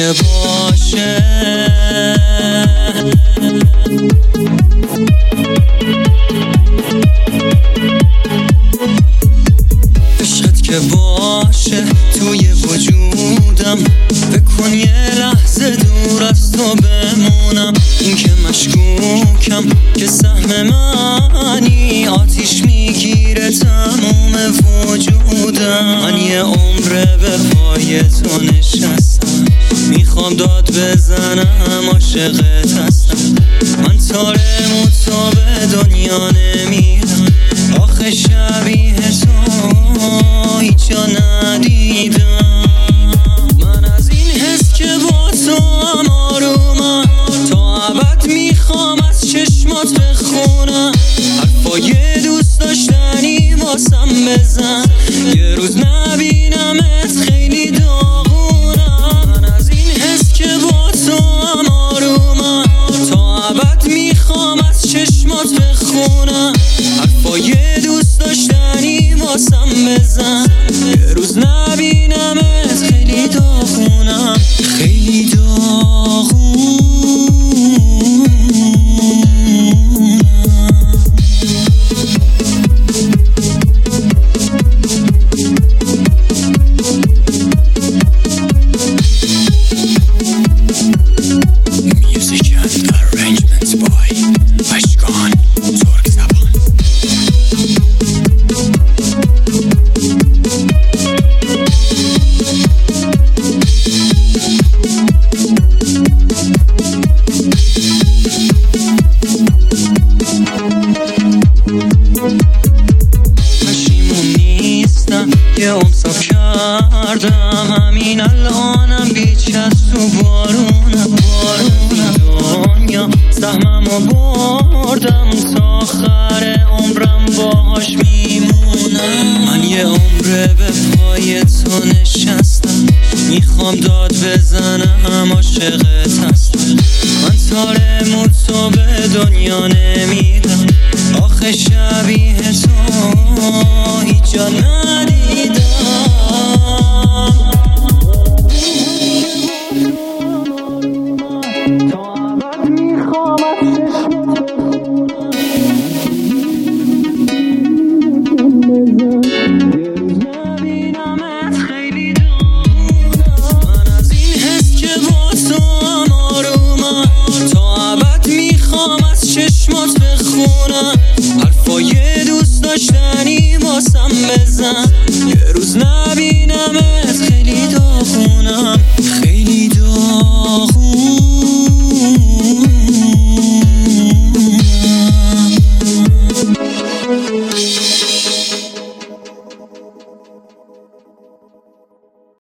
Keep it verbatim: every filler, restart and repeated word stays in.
که باشه عشقت که باشه توی وجودم، بکن یه لحظه دور از تو بمونم. این که مشکوکم که سهم منی، آتیش میگیره تموم وجودم. من یه عمره به پای تو نشستم، میخوام داد بزنم، عاشقت هستم. من تارم و تو به دنیا نمیرم، آخه شبیه تو هیچ جا ندیدم. من از این حس که با تو هم آرومم، تا ابد میخوام از چشمات بخونم. حرفای دوست داشتنی واسم بزن، یه روز نبینمت خیلی داغونم. من از این حس که با تو هم آرومم، تا ابد میخوام از چشمات بخونم. حرفای دوست داشتنی واسم بزن، یه روز نبینمت خیلی داغونم، خیلی داغونم. Music and arrangements by Ashkan Turk Zaban. پشیمون نیستم، یه امساف کردم، همین الانم بیچ از تو بارونم. بارونم دنیا سهممو بردم، تا آخر عمرم باهاش میمونم. من یه عمره به پای تو نشستم، میخوام داد بزنم، عاشقت هستم. من تارم و تو به دنیا نمیرم، آخه شبیه تو هیچ جا ندیدم. چشمات بخونم، حرفای دوست داشتنی واسم بزن، یه روز نبینمت خیلی داغونم.